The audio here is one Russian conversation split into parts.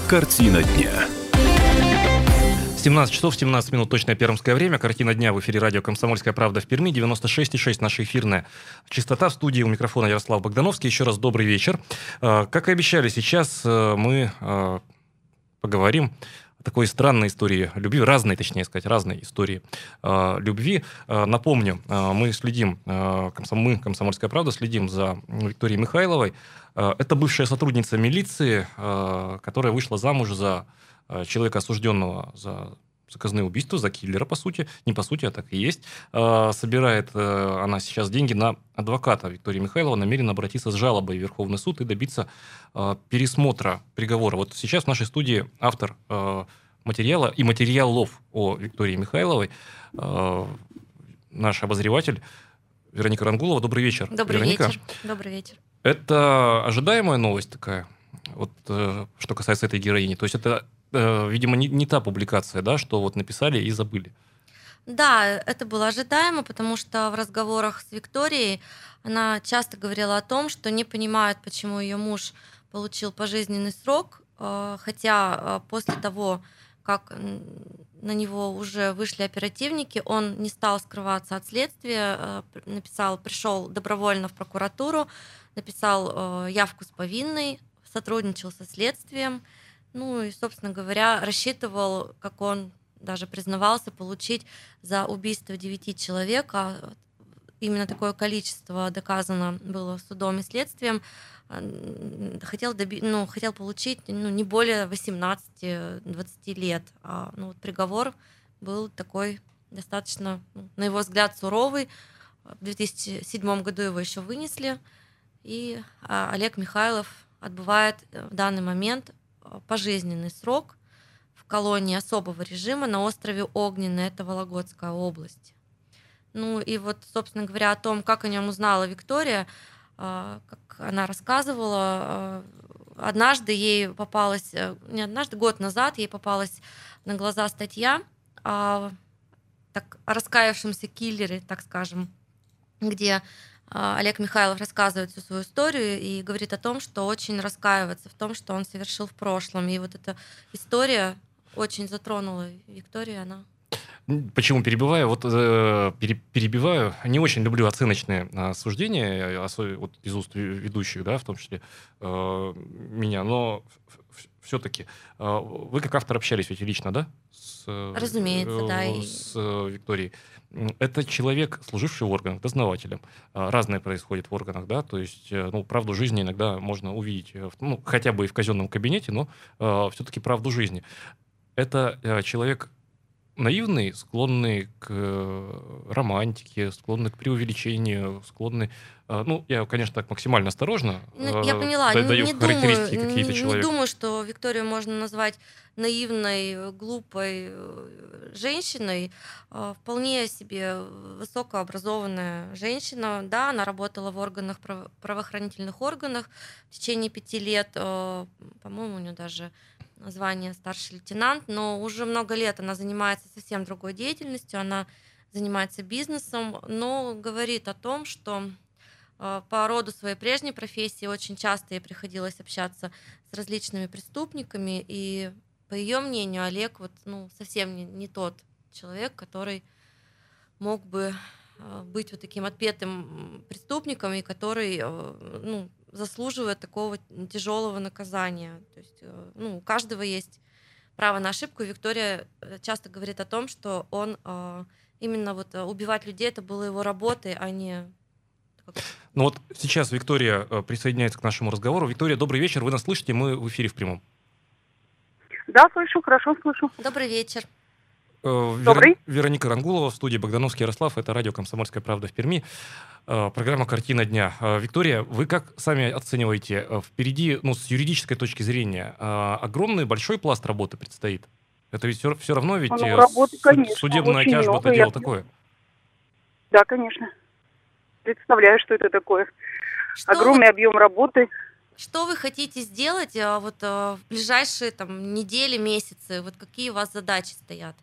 Картина дня. 17 часов 17 минут, точное пермское время. Картина дня в эфире радио «Комсомольская правда» в Перми. 96,6 наша эфирная частота. В студии у микрофона Ярослав Богдановский. Еще раз добрый вечер. Как и обещали, сейчас мы поговорим о такой странной истории любви, разной истории любви. Напомню, мы следим, «Комсомольская правда», следим за Викторией Михайловой. Это бывшая сотрудница милиции, которая вышла замуж за человека, осужденного за заказные убийства, за киллера, по сути. Не по сути, а так и есть. Собирает она сейчас деньги на адвоката. Виктория Михайлова намерена обратиться с жалобой в Верховный суд и добиться пересмотра приговора. Вот сейчас в нашей студии автор материала и материалов о Виктории Михайловой, наш обозреватель Вероника Рангулова. Добрый вечер, Добрый Вероника. вечер. Добрый вечер. Это ожидаемая новость такая, вот, что касается этой героини? То есть это, видимо, не та публикация, да, что вот написали и забыли? Да, это было ожидаемо, потому что в разговорах с Викторией она часто говорила о том, что не понимает, почему ее муж получил пожизненный срок, хотя после того, как на него уже вышли оперативники, он не стал скрываться от следствия, пришел добровольно в прокуратуру, написал явку с повинной, сотрудничал со следствием, ну и, собственно говоря, рассчитывал, как он даже признавался, получить за убийство 9 человек, а именно такое количество доказано было судом и следствием, хотел получить не более 18-20 лет. Вот приговор был такой достаточно, на его взгляд, суровый. В 2007 году его еще вынесли, и Олег Михайлов отбывает в данный момент пожизненный срок в колонии особого режима на острове Огненный, это Вологодская область. Ну и вот, собственно говоря, о том, как о нем узнала Виктория, как она рассказывала, год назад ей попалась на глаза статья о раскаявшемся киллере, так скажем, где Олег Михайлов рассказывает всю свою историю и говорит о том, что очень раскаивается в том, что он совершил в прошлом. И вот эта история очень затронула Викторию. Почему перебиваю? Перебиваю. Не очень люблю оценочные суждения, особенно вот из уст ведущих, да, в том числе меня. Но все-таки вы как автор общались ведь лично, да? Разумеется, да. С Викторией. Это человек, служивший в органах, дознавателем. Разное происходит в органах, да, то есть, правду жизни иногда можно увидеть, хотя бы и в казенном кабинете, но все-таки правду жизни. Это человек наивный, склонный к романтике, склонный к преувеличению, склонный... я, конечно, так максимально осторожно я поняла. даю характеристики какие-то человека. Не думаю, что Викторию можно назвать наивной, глупой женщиной. Вполне себе высокообразованная женщина. Да, она работала в правоохранительных органах в течение 5 лет. По-моему, у нее даже звание старший лейтенант, но уже много лет она занимается совсем другой деятельностью, она занимается бизнесом, но говорит о том, что по роду своей прежней профессии очень часто ей приходилось общаться с различными преступниками, и по ее мнению Олег совсем не тот человек, который мог бы быть вот таким отпетым преступником и который заслуживает такого тяжелого наказания. То есть, у каждого есть право на ошибку. И Виктория часто говорит о том, что он именно убивать людей это было его работой, а не... Вот сейчас Виктория присоединяется к нашему разговору. Виктория, добрый вечер. Вы нас слышите? Мы в эфире в прямом. Да, слышу, хорошо слышу. Добрый вечер. Добрый. Вероника Рангулова в студии, Богдановский Ярослав. Это радио «Комсомольская правда» в Перми. Программа «Картина дня». Виктория, вы как сами оцениваете? Впереди, с юридической точки зрения, огромный, большой пласт работы предстоит. Это ведь все равно работы, конечно, судебная тяжба, это дело такое. Да, конечно. Представляю, что это такое. Огромный объем работы. Что вы хотите сделать в ближайшие недели, месяцы? Какие у вас задачи стоят?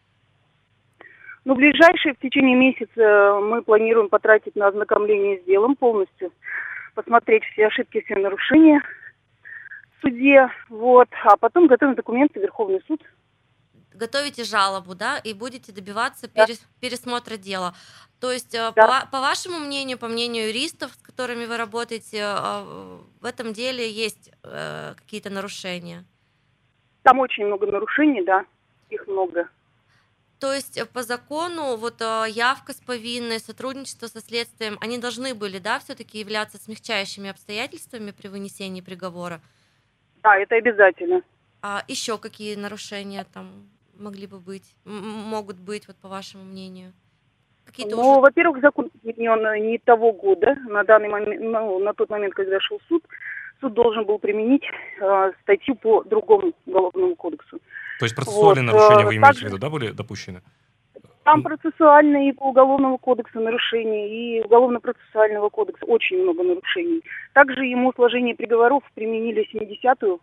В течение месяца мы планируем потратить на ознакомление с делом полностью, посмотреть все ошибки, все нарушения, суде, вот, а потом готовим документы в Верховный суд. Готовите жалобу, да, и будете добиваться Да, пересмотра дела. То есть, да. по вашему мнению, по мнению юристов, с которыми вы работаете, в этом деле есть какие-то нарушения? Там очень много нарушений, да, их много. То есть по закону вот явка с повинной, сотрудничество со следствием, они должны были, да, все-таки являться смягчающими обстоятельствами при вынесении приговора? Да, это обязательно. А еще какие нарушения там могли бы быть, могут быть, вот по вашему мнению? Какие-то Ну, уже... во-первых, закон изменен не того года. На данный момент, ну, на тот момент, когда шел суд, суд должен был применить статью по другому уголовному кодексу. То есть Вот. процессуальные нарушения вы имеете в Также виду, да, были допущены? там процессуальные и по уголовному кодексу нарушений, и уголовно-процессуального кодекса очень много нарушений. Также ему сложение приговоров применили 70-ю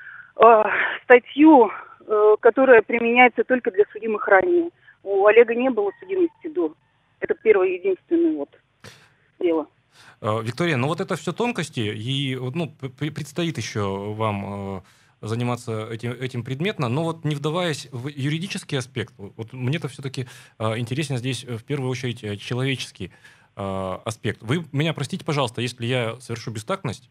статью, которая применяется только для судимых ранее. У Олега не было судимости до. Это первое и единственное вот дело. Виктория, ну вот это все тонкости, и вот, ну, предстоит еще вам заниматься этим предметно, но вот не вдаваясь в юридический аспект, вот мне-то все-таки интересен здесь в первую очередь человеческий аспект. Вы меня простите, пожалуйста, если я совершу бестактность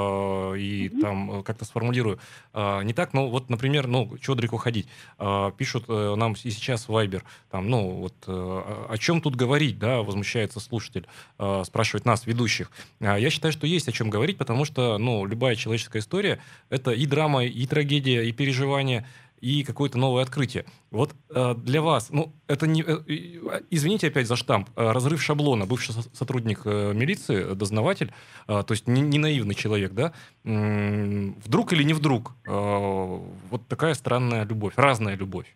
и Мгм. там как-то сформулирую не так, ну вот, например, ну, чего далеко ходить, пишут нам и сейчас в Viber, там, ну вот о чем тут говорить, да, возмущается слушатель, спрашивает нас, ведущих. Я считаю, что есть о чем говорить, потому что, ну, любая человеческая история — это и драма, и трагедия, и переживание, и какое-то новое открытие. Вот для вас, ну, это не... извините опять за штамп, разрыв шаблона, бывший сотрудник милиции, дознаватель, то есть не наивный человек, да, вдруг или не вдруг вот такая странная любовь, разная любовь.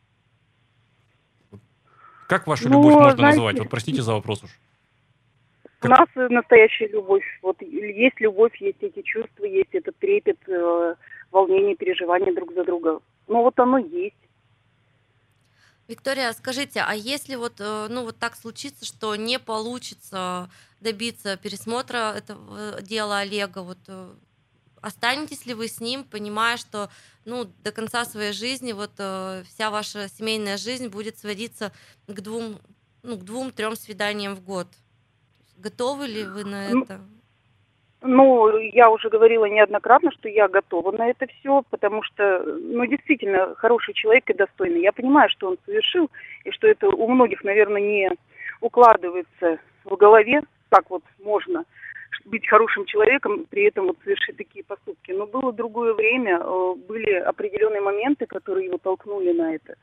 Как вашу любовь Ну, можно называть? знаете, Вот простите за вопрос уж. у Как... нас настоящая любовь. Вот есть любовь, есть эти чувства, есть этот трепет, волнение, переживание друг за друга. Ну, вот оно есть. Виктория, скажите, а если вот, ну, вот так случится, что не получится добиться пересмотра этого дела Олега, вот останетесь ли вы с ним, понимая, что, ну, до конца своей жизни вот вся ваша семейная жизнь будет сводиться к двум, ну, к двум-трем свиданиям в год? Готовы ли вы на Ну, это? Ну, я уже говорила неоднократно, что я готова на это все, потому что, ну, действительно, хороший человек и достойный. Я понимаю, что он совершил, и что это у многих, наверное, не укладывается в голове, как вот можно быть хорошим человеком, при этом вот совершить такие поступки. Но было другое время, были определенные моменты, которые его толкнули на это.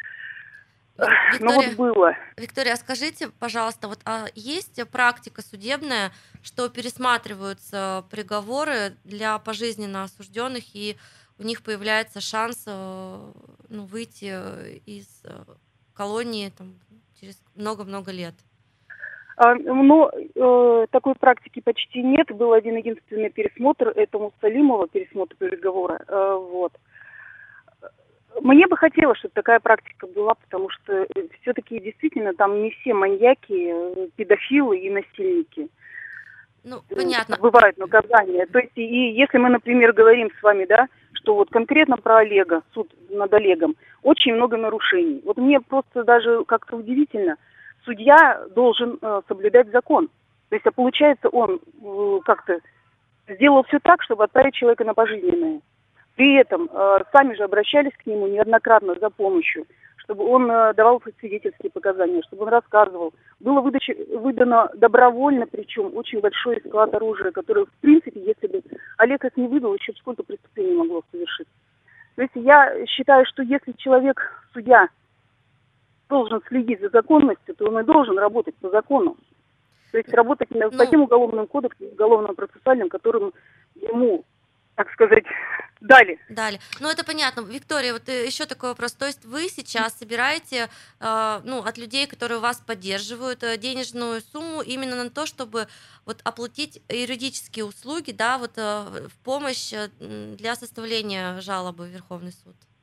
Ну вот Виктория, было. Виктория, а скажите, пожалуйста, вот есть практика судебная, что пересматриваются приговоры для пожизненно осужденных, и у них появляется шанс ну, выйти из колонии там, через много-много лет? Но такой практики почти нет. Был один единственный пересмотр, это Муссалимова, пересмотр приговора. Вот. Мне бы хотелось, чтобы такая практика была, потому что все-таки действительно там не все маньяки, педофилы и насильники. Ну, понятно. Бывают наказания. То есть, и если мы, например, говорим с вами, да, что вот конкретно про Олега, суд над Олегом, очень много нарушений. Вот мне просто даже как-то удивительно, судья должен соблюдать закон. То есть, а получается, он как-то сделал все так, чтобы отправить человека на пожизненное. При этом сами же обращались к нему неоднократно за помощью, чтобы он давал свидетельские показания, чтобы он рассказывал. Было выдано добровольно, причем очень большой склад оружия, которое, в принципе, если бы Олег это не выдал, еще сколько преступлений могло совершить. То есть я считаю, что если человек, судья, должен следить за законностью, то он и должен работать по закону. То есть работать по тем уголовным кодексам, уголовно-процессуальным, которым ему, так сказать, дали. Ну, это понятно. Виктория, вот еще такой вопрос. То есть вы сейчас собираете ну, от людей, которые вас поддерживают, денежную сумму именно на то, чтобы вот оплатить юридические услуги, да, вот в помощь для составления жалобы в Верховный суд?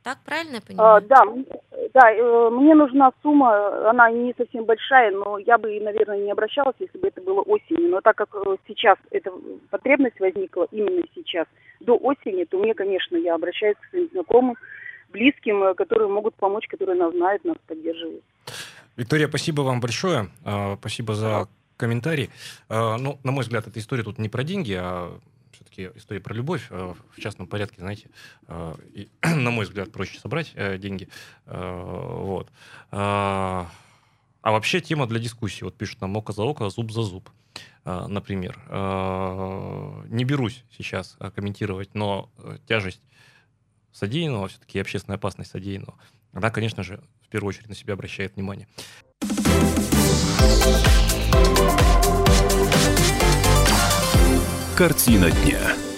Так правильно я понимаю? Мне нужна сумма, она не совсем большая, но я бы, наверное, не обращалась, если бы это было осенью. Но так как сейчас эта потребность возникла именно сейчас, до осени, то мне, конечно, я обращаюсь к своим знакомым, близким, которые могут помочь, которые нас знают, нас поддерживают. Виктория, спасибо вам большое. Спасибо за комментарий. Ну, на мой взгляд, эта история тут не про деньги, а все-таки история про любовь. В частном порядке, знаете, и, на мой взгляд, проще собрать деньги. Вот. А вообще тема для дискуссии. Вот пишут нам око за око, зуб за зуб, например. Не берусь сейчас комментировать, но тяжесть содеянного, все-таки общественная опасность содеянного, она, конечно же, в первую очередь на себя обращает внимание. Картина дня.